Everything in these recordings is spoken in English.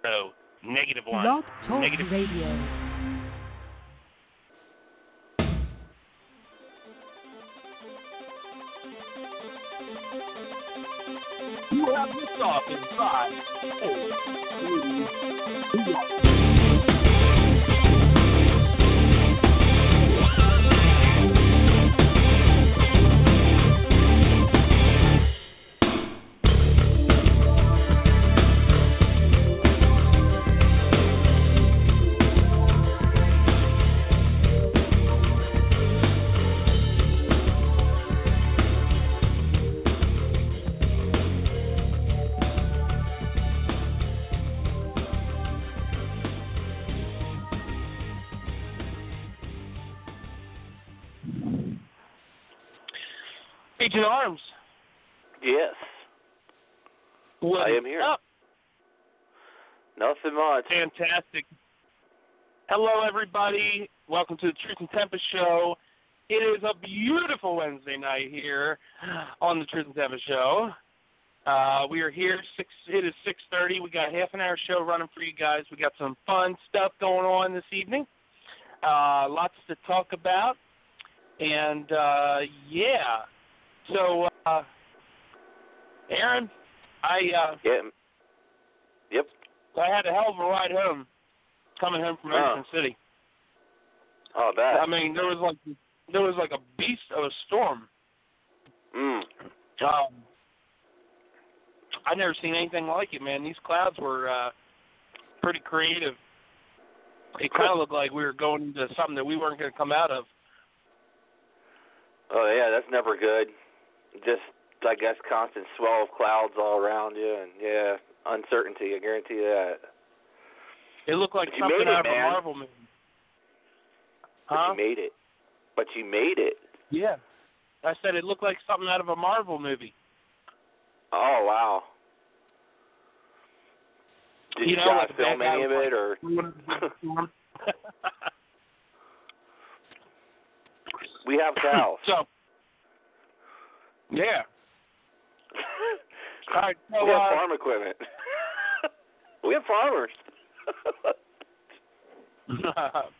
So, -1. Blog Talk Negative. Radio. You have this off in 5, 4, 3, 2, 1. Agent Arms. Yes. What I is am here. up? Nothing much. Fantastic. Hello, everybody. Welcome to the Truth and Tempest Show. It is a beautiful Wednesday night here on the Truth and Tempest Show. We are here. It is 6:30. We got a half an hour show running for you guys. We got some fun stuff going on this evening. Lots to talk about. And, yeah. So, Aaron, Yep. I had a hell of a ride home, coming home from Ocean City. Oh, that. I mean, there was like a beast of a storm. I've never seen anything like it, man. These clouds were pretty creative. It kind of looked like we were going into something that we weren't going to come out of. Oh, yeah, that's never good. Just, I guess, constant swell of clouds all around you, and, yeah, uncertainty, I guarantee you that. It looked like But something out of man. a Marvel movie. But you made it. Yeah. I said it looked like something out of a Marvel movie. Oh, wow. Did you like film any of it, or? We have cows. So, yeah. All right, so, we have farm equipment. We have farmers. No.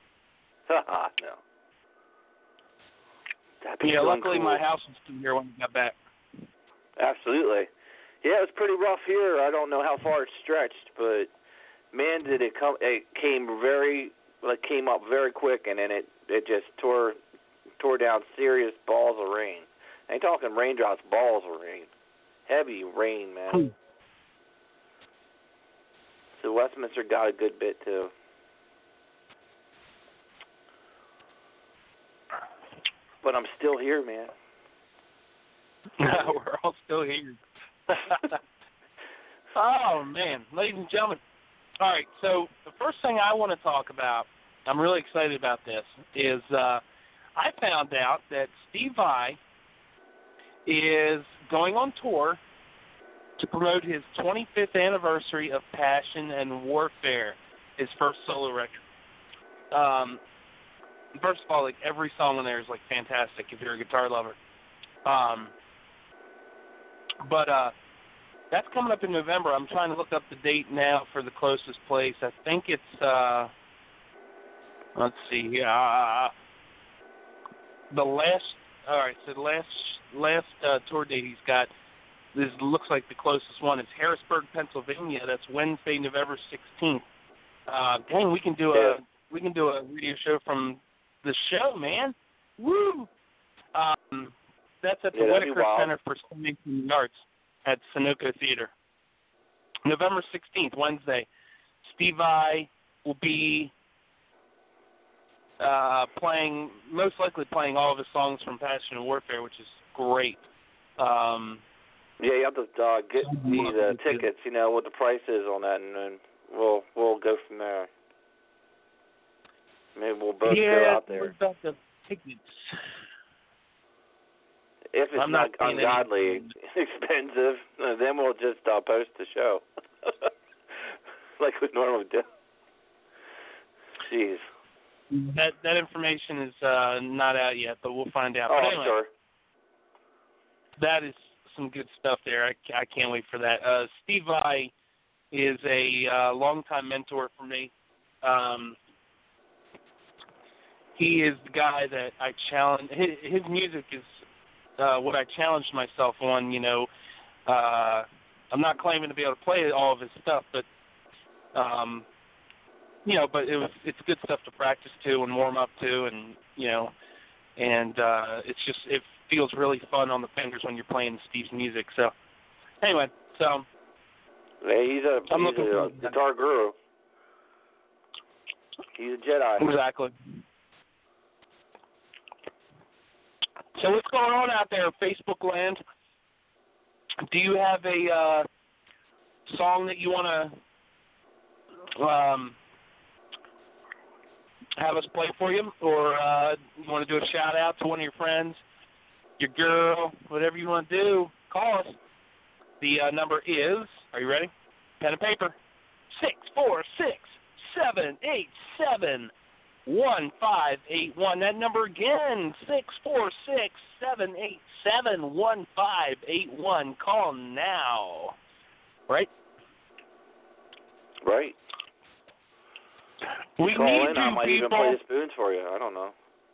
Yeah, luckily cool. my house was still here when we got back. Absolutely. Yeah, it was pretty rough here. I don't know how far it stretched, but man, did it come! It came up very quick, and then it just tore down serious balls of rain. I ain't talking raindrops, balls of rain, heavy rain, man. So Westminster got a good bit too. But I'm still here, man. We're all still here. Oh, man. Ladies and gentlemen. All right, so the first thing I want to talk about, I'm really excited about this, is I found out that Steve Vai is going on tour to promote his 25th anniversary of Passion and Warfare, his first solo record. First of all, like every song on there is like fantastic if you're a guitar lover. But that's coming up in November. I'm trying to look up the date now for the closest place. I think it's let's see. The last tour date he's got. This looks like the closest one is Harrisburg, Pennsylvania. That's Wednesday, November 16th. Dang, we can do a radio show from the show, man. Woo! That's at the Whitaker Center for Science and Arts at Sunoco Theater. November 16th, Wednesday. Steve Vai will be most likely playing all of his songs from Passion and Warfare, which is great. Yeah, you have to get me the tickets, what the price is on that, and then we'll go from there. Maybe we'll both go out there. Yeah, about the tickets. If it's not ungodly expensive, then we'll just post the show like we normally do. Jeez. That information is not out yet, but we'll find out. Oh, but anyway, sure. That is some good stuff there. I can't wait for that. Steve Vai is a longtime mentor for me. He is the guy that I challenge. His music is what I challenged myself on. You know, I'm not claiming to be able to play all of his stuff, but you know, but it's good stuff to practice to and warm up to, and you know, and it feels really fun on the fingers when you're playing Steve's music. So anyway, so yeah, he's a guitar guru. He's a Jedi. Exactly. So what's going on out there, Facebook land? Do you have a song that you want to have us play for you, or you want to do a shout out to one of your friends, your girl, whatever you want to do? Call us. The number is, are you ready? Pen and paper. 646-787-1581. That number again, 646-787-1581. Call now. Right? Right. We call need in, I might people. even play the spoons for you. I don't know.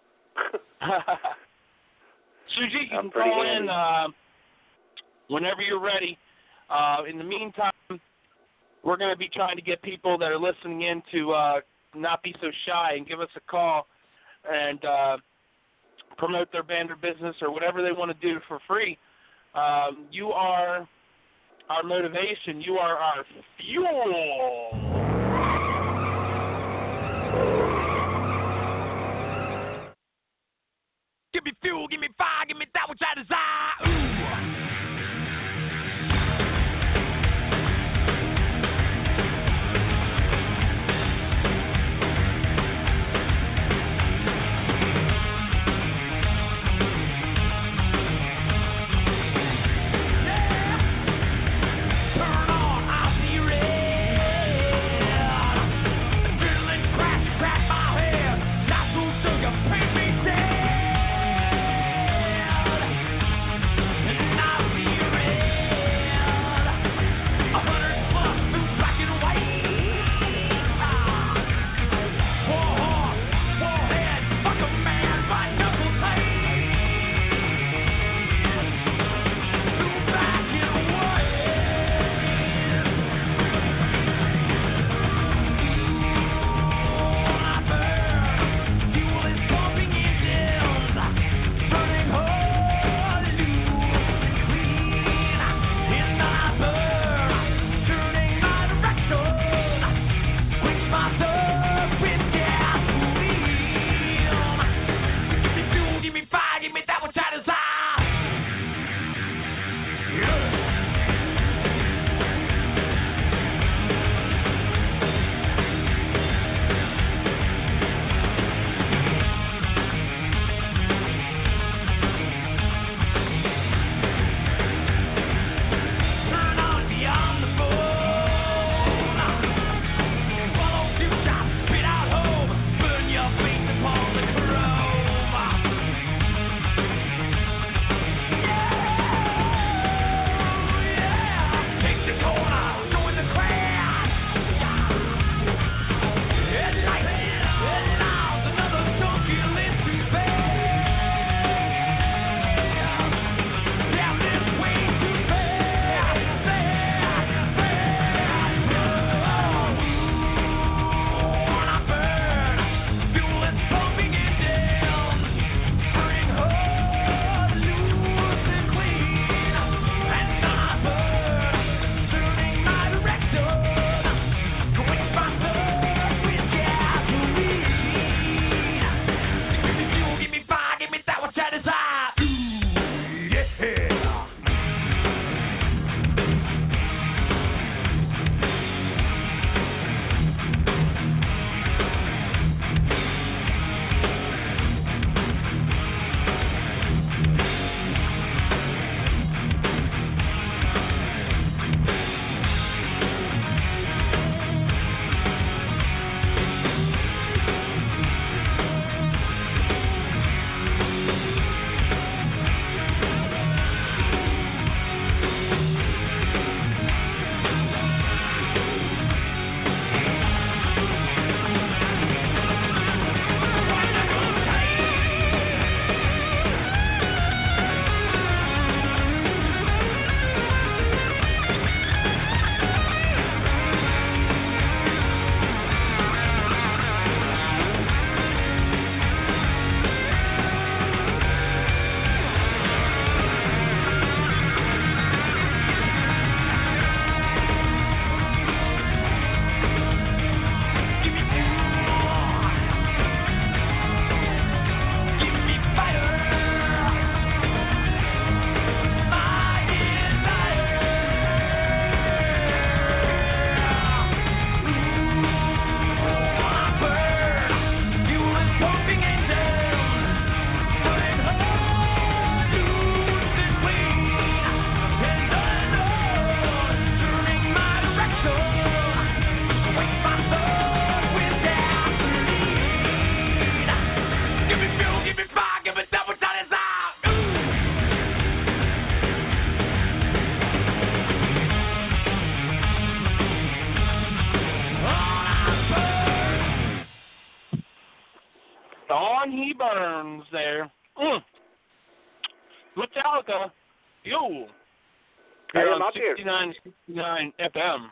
Suji, you I'm can call handy. in whenever you're ready. In the meantime, we're going to be trying to get people that are listening in to not be so shy and give us a call and promote their band or business or whatever they want to do for free. You are our motivation. You are our fuel. Give me fuel, give me fire, give me that which I desire. Ooh. Yeah. Turn on, I'll be ready. on, he burns there. Metallica, yo. Hey, Here I'm on out here. 69 FM.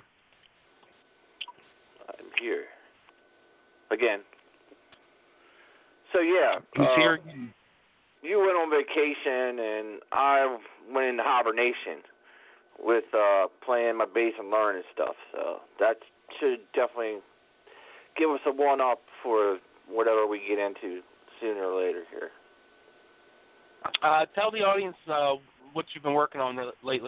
I'm here. Again. So, yeah. He's here again. You went on vacation, and I went into hibernation with playing my bass and learning stuff. So that should definitely give us a one-up for whatever we get into sooner or later here. Tell the audience what you've been working on lately.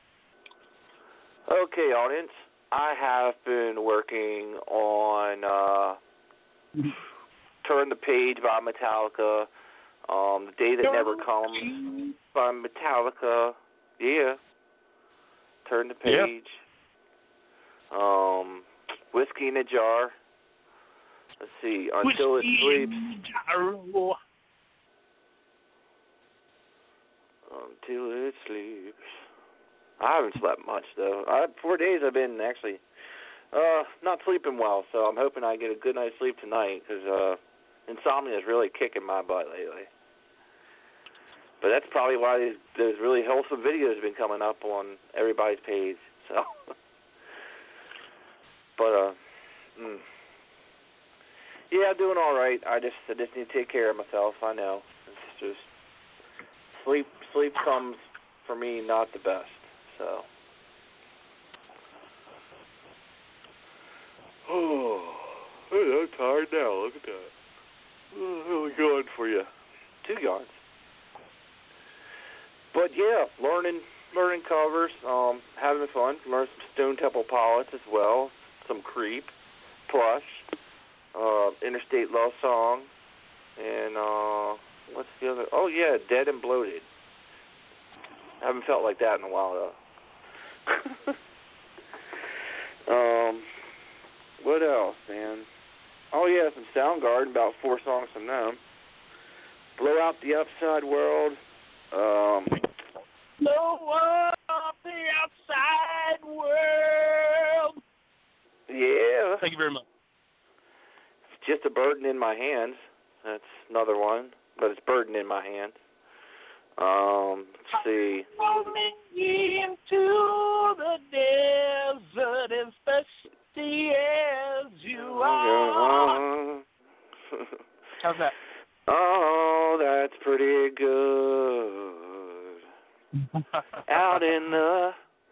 Okay, audience. I have been working on Turn the Page by Metallica, The Day That Never Comes by Metallica. Yeah. Turn the Page. Yep. Whiskey in a Jar. Let's see. Until It Sleeps. Until It Sleeps. I haven't slept much, though. 4 days I've been actually not sleeping well, so I'm hoping I get a good night's sleep tonight, because insomnia is really kicking my butt lately. But that's probably why those really wholesome videos have been coming up on everybody's page. So, but yeah, I'm doing all right. I just need to take care of myself. I know. It's just sleep comes for me not the best. So, I'm tired now. Look at that. Really going for you. 2 yards. But yeah, learning covers, having fun. Learn some Stone Temple Pilots as well, some Creep, Plush, Interstate Love Song, and what's the other? Oh yeah, Dead and Bloated. I haven't felt like that in a while though. What else, man? Oh yeah, some Soundgarden, about 4 songs from them. Blow Out the Upside World. Blow up the outside world. Yeah. Thank you very much. Just a Burden in My Hands. That's another one, but it's Burden in My Hands. Let's see. Rolling into the desert as thirsty as you are. How's that? Oh, that's pretty good. Out in the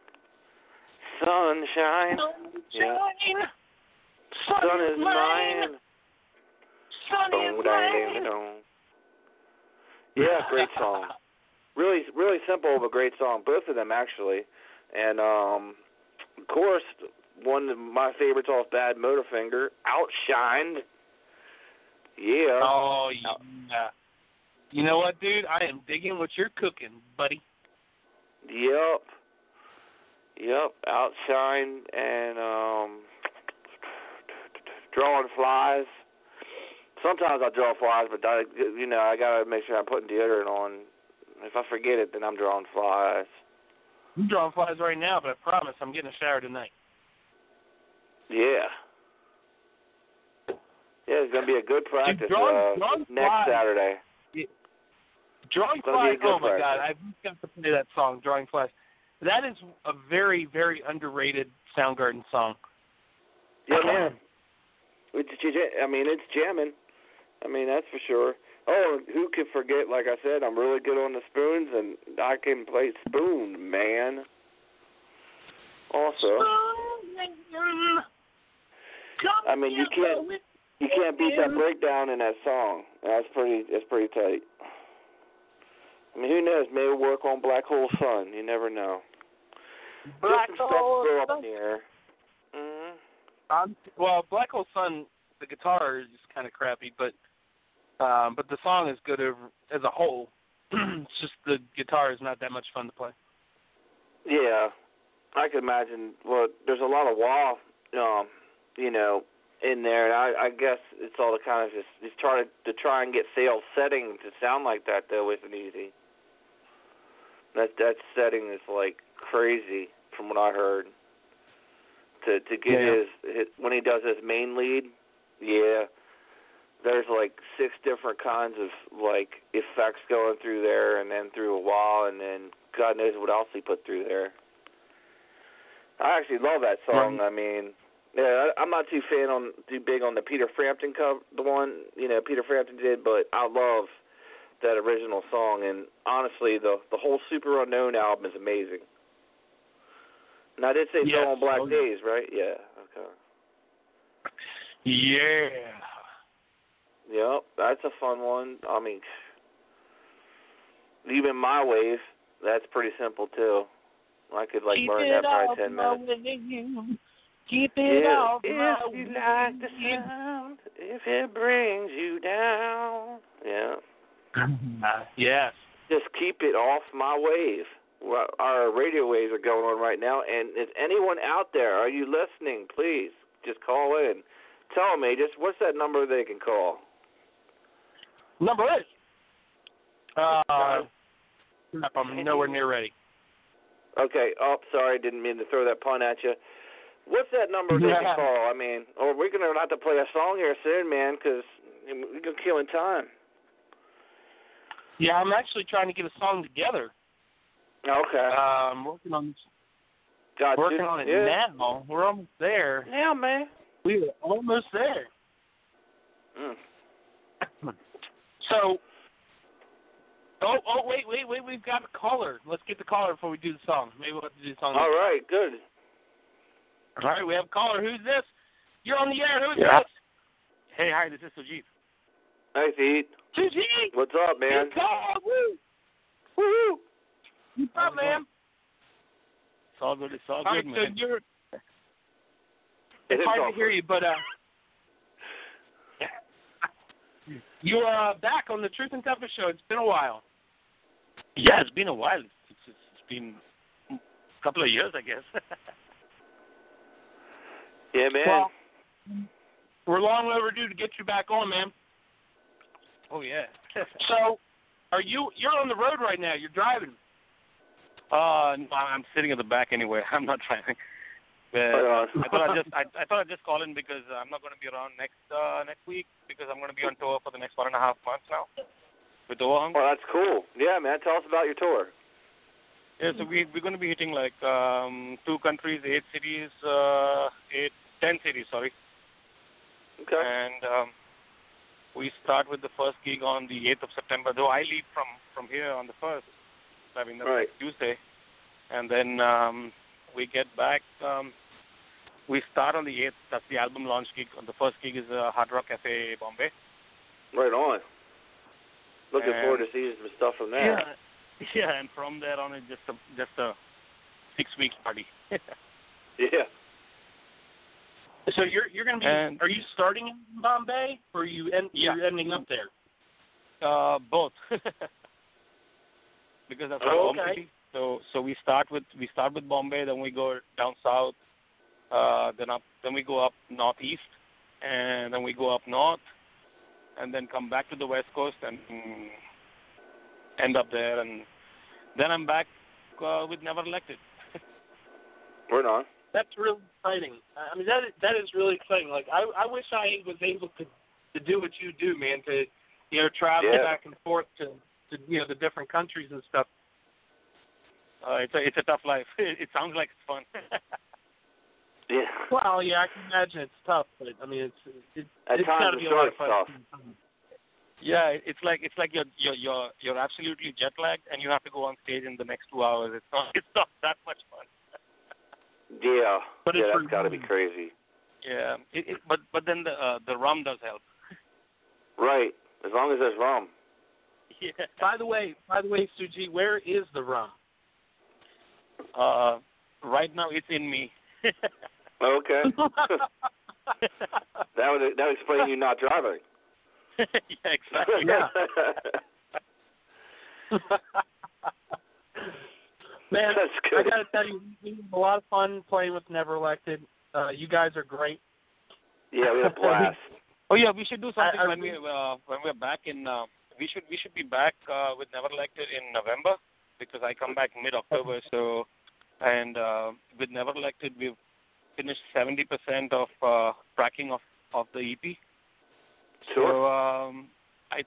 sunshine. Yeah. Sun is mine. Sun is mine. Yeah, great song. Really, really simple but great song. Both of them actually, and of course, one of my favorites off Bad Motorfinger, Outshined. Yeah. Oh yeah. You know what, dude? I am digging what you're cooking, buddy. Yep. Outshine and Drawing Flies. Sometimes I draw flies, but I gotta make sure I'm putting deodorant on. If I forget it, then I'm drawing flies. I'm drawing flies right now, but I promise I'm getting a shower tonight. Yeah. Yeah, it's gonna be a good practice drawing next flies. Saturday. Yeah. Drawing Gonna Flies, be a good oh my practice. God, I've got to play that song, Drawing Flies. That is a very, very underrated Soundgarden song. Yeah, man. It's jamming. That's for sure. Oh, who could forget, like I said, I'm really good on the spoons, and I can play spoon, man. Also, you can't beat that breakdown in that song. That's pretty tight. Who knows? Maybe we'll work on Black Hole Sun. You never know. Black Just some Hole stuff to throw up Sun. in the air. Mm-hmm. Well, Black Hole Sun, the guitar is kind of crappy, but the song is good as a whole. It's just the guitar is not that much fun to play. Yeah, I could imagine. Well, there's a lot of wah, in there, and I guess it's all the kind of just try and get sales setting to sound like that though isn't easy. That setting is like crazy from what I heard. To get his when he does his main lead, yeah, there's like 6 different kinds of like effects going through there, and then through a wall, and then God knows what else he put through there. I actually love that song. I mean, yeah, I'm not too big on the Peter Frampton cover, the one Peter Frampton did, but I love that original song. And honestly, the whole Super Unknown album is amazing. And I did say Yes. so on Black Days, right? Yeah. Okay. Yeah. Yep, that's a fun one. I mean, even My Wave, that's pretty simple too. I could like learn that probably 10 minutes. Keep it off if my you way. like the sound, if it brings you down. Yeah. Yes. Just keep it off my wave. Well, our radio waves are going on right now, and is anyone out there? Are you listening? Please, just call in. Tell me, just what's that number they can call? Number is. I'm nowhere near ready. Okay. Oh, sorry, didn't mean to throw that pun at you. What's that number they can call? I mean, or we're gonna have to play a song here soon, man, because we're killing time. Yeah, I'm actually trying to get a song together. Okay. Working on Got working on it now. We're almost there. Yeah, man. We are almost there. Mm. So, wait, we've got a caller. Let's get the caller before we do the song. Maybe we'll have to do the song. All right, good. All right, we have a caller. Who's this? You're on the air. Who's this? Hey, hi, this is Sujit. Hey, Pete. Sujit! What's up, man? Good call. Woo! Woo! What's up, man? It's all good. It's all All good, right, man. so it's hard to hear you, but you are back on the Truth and Toughest show. It's been a while. Yeah, it's been a while. It's been a couple of years, I guess. Yeah, man. Well, we're long overdue to get you back on, man. Oh, yeah. So, you're on the road right now. You're driving. No, I'm sitting at the back anyway. I'm not driving. Right on. I thought I'd just call in because I'm not going to be around next week because I'm going to be on tour for the next 1.5 months now with Overhung. Oh, that's cool. Yeah, man. Tell us about your tour. Yeah, so we're going to be hitting like 2 countries, 8 cities, 10 cities, sorry. Okay. And we start with the first gig on the 8th of September, though I leave from here on the 1st. I mean, that's right. next Tuesday. And then we get back. We start on the 8th. That's the album launch gig. The first gig is Hard Rock Cafe, Bombay. Right on. Looking forward to seeing some stuff from there. Yeah, and from there on, it's just a 6-week party. Yeah. So you're going to be. Are you starting in Bombay, or are you you're ending up there? Both. Because that's our home city. So we start with Bombay, then we go down south, then we go up northeast, and then we go up north, and then come back to the west coast and end up there, and then I'm back with Never Elected. Right on. That's really exciting. I mean, that is really exciting. Like I wish I was able to do what you do, man. To travel back and forth to the different countries and stuff. It's a tough life. It sounds like it's fun. Yeah. Well, yeah, I can imagine it's tough, but I mean, it's at got to times be a lot of fun. tough. Yeah, it's like you're absolutely jet lagged, and you have to go on stage in the next 2 hours. It's not that much fun. Yeah. But that's got to be crazy. Yeah. But then the rum does help. Right. As long as there's rum. Yeah. By the way, Suji, where is the rum? Right now it's in me. Okay. that would explain you not driving. Yeah, exactly. Yeah. Man, that's good. I got to tell you, we had a lot of fun playing with Never Elected. You guys are great. Yeah, we had a blast. Oh yeah, we should do something when we're back in. We should be back with Never Elected in November because I come back mid-October. So, and with Never Elected, we've finished 70% of tracking of the EP. Sure. So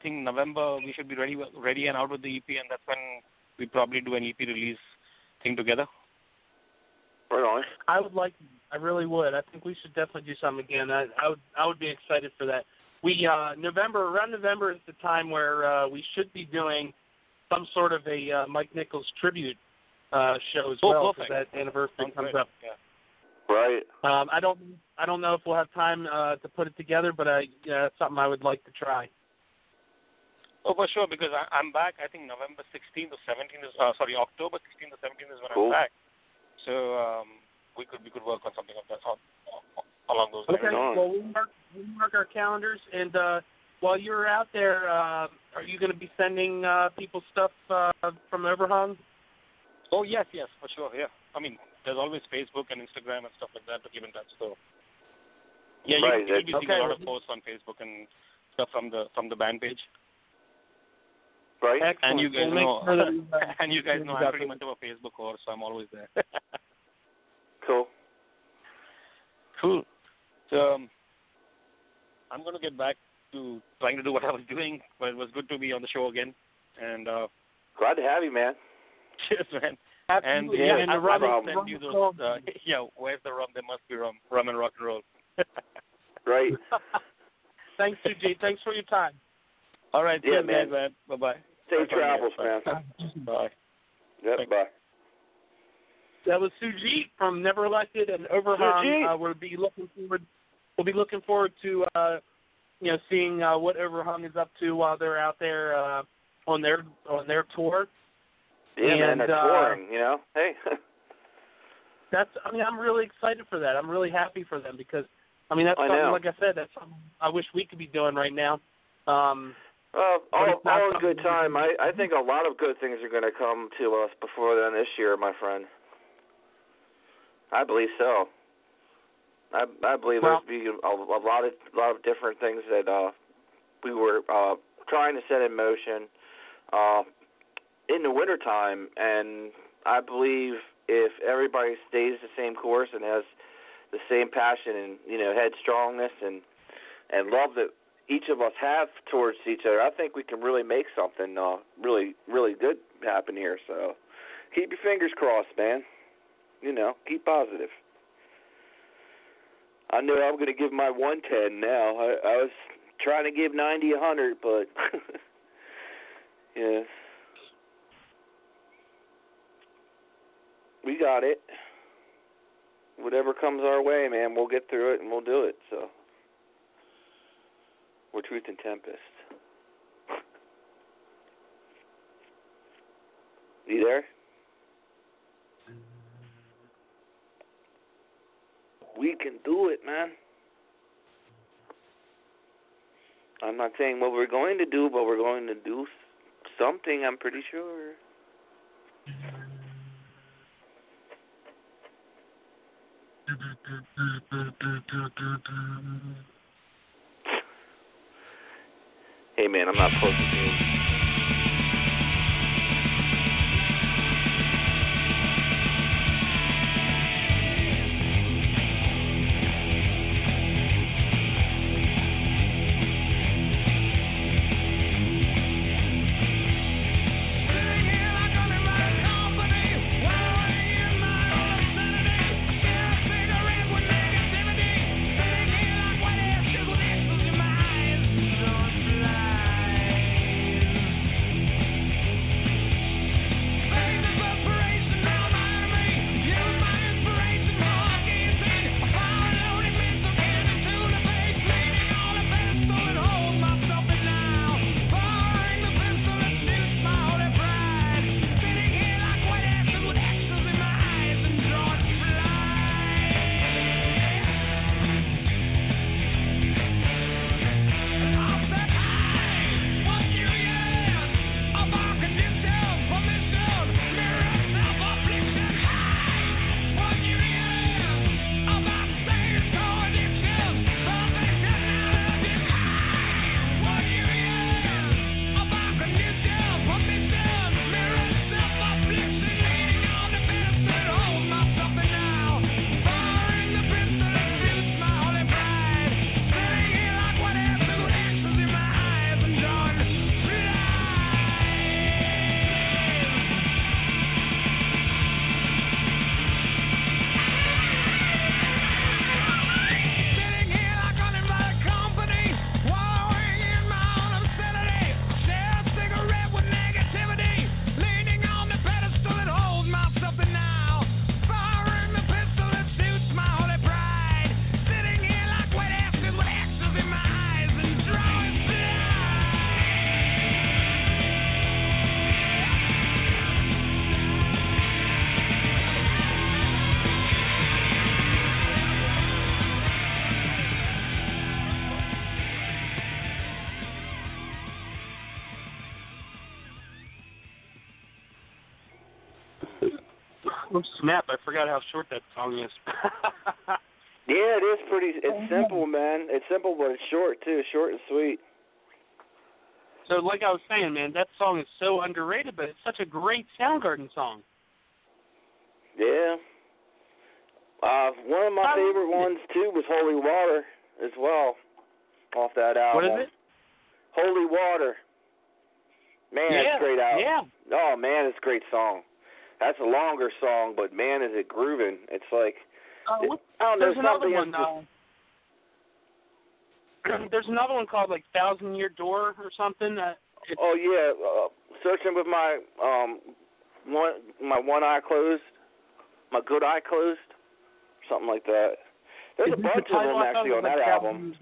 think November we should be ready and out with the EP, and that's when we probably do an EP release thing together. Right on. I really would. I think we should definitely do something again. I would be excited for that. We around November is the time where we should be doing some sort of a Mike Nichols tribute show as well, because that anniversary comes up. Yeah. Right. I don't know if we'll have time to put it together, but it's something I would like to try. Oh, for sure, because I'm back. I think November 16th or 17th is October 16th or 17th is when I'm back. So we could work on something of that sort along those lines. Okay. Well, we'll mark our calendars, and while you're out there, are you going to be sending people stuff from Overhung? Oh yes, for sure. Yeah. I mean, there's always Facebook and Instagram and stuff like that to keep in touch. So yeah, you'll be seeing a lot of posts on Facebook and stuff from the band page. Right. Excellent. And you guys know, and you guys know I'm pretty much of a Facebook whore, so I'm always there. Cool. So I'm going to get back to trying to do what I was doing, but it was good to be on the show again. And glad to have you, man. Cheers, man. Absolutely. And the rum, send you those, where's the rum? There must be rum. Rum and rock and roll. Right. Thanks, Sujit. Thanks for your time. All right. Yeah, cheers, man. Bye-bye. Safe travels, man. Bye. Yep, Thanks. bye. That was Sujit from Never Elected and Overhung. We'll be looking forward to seeing what Overhung is up to while they're out there on their tour. Yeah, man, that's touring, Hey. I'm really excited for that. I'm really happy for them because, that's something, like I said, that's something I wish we could be doing right now. All in good time. I think a lot of good things are going to come to us before then this year, my friend. I believe so. I believe there's be a lot of different things that we were trying to set in motion in the wintertime, and I believe if everybody stays the same course and has the same passion and headstrongness and love that each of us have towards each other, I think we can really make something really, really good happen here. So keep your fingers crossed, man. Keep positive. I know I'm going to give my 110 now. I was trying to give 90, 100, but yeah. We got it. Whatever comes our way, man, we'll get through it and we'll do it. So we're Truth and Tempest. You there? We can do it, man. I'm not saying what we're going to do, but we're going to do something, I'm pretty sure. Hey, man, I'm not posting things. Oh, snap. I forgot how short that song is. Yeah, it is pretty. It's simple, man. It's simple, but it's short too. Short and sweet. So, like I was saying, man, that song is so underrated, but it's such a great Soundgarden song. Yeah. One of my favorite ones too was Holy Water as well, off that album. What is it? Holy Water. Man, it's a great album. Yeah. Oh man, it's a great song. That's a longer song, but man, is it grooving. It's like I don't know, there's another something one. There's another one called like 1,000-Year Door or something. Oh yeah, searching with my one eye closed, my good eye closed, something like that. There's a bunch of them actually on that album.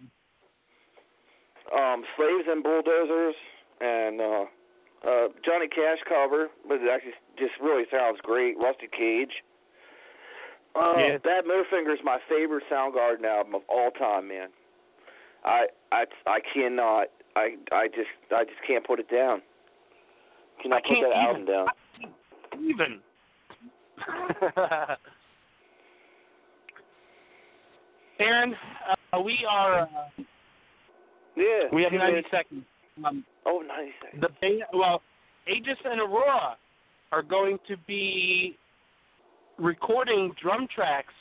Slaves and Bulldozers and Johnny Cash cover, but it actually just really sounds great. Rusty Cage. Bad Motorfinger is my favorite Soundgarden album of all time, man. I cannot. I just can't put it down. Cannot put that album down. Even. Aaron, we are. We have 90 seconds. 90 seconds. The band, Aegis and Aurora are going to be recording drum tracks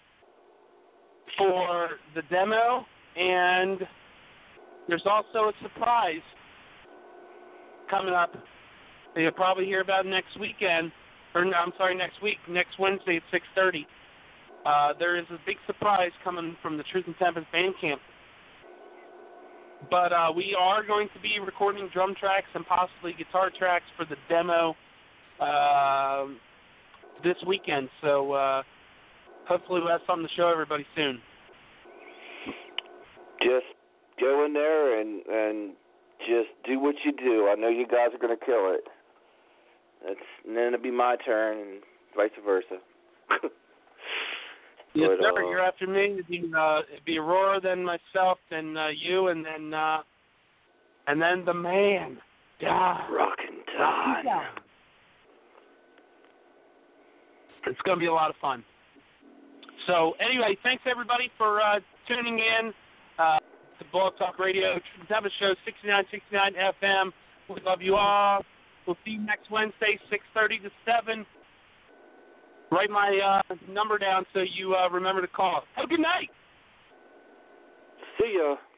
for the demo, and there's also a surprise coming up that you'll probably hear about next weekend, next week, next Wednesday at 6:30. There is a big surprise coming from the Truth and Tempest Bandcamp. But we are going to be recording drum tracks and possibly guitar tracks for the demo this weekend. So hopefully we'll have something to show everybody soon. Just go in there and just do what you do. I know you guys are going to kill it. And then it'll be my turn and vice versa. Yes, sir. You're after me. It'd be Aurora, then myself, then you, and then the man. Rockin' Todd. It's going to be a lot of fun. So, anyway, thanks, everybody, for tuning in to Blog Talk Radio. Tempest Show, 6969 FM. We love you all. We'll see you next Wednesday, 6:30 to 7. Write my number down so you remember to call. Have a good night. See ya.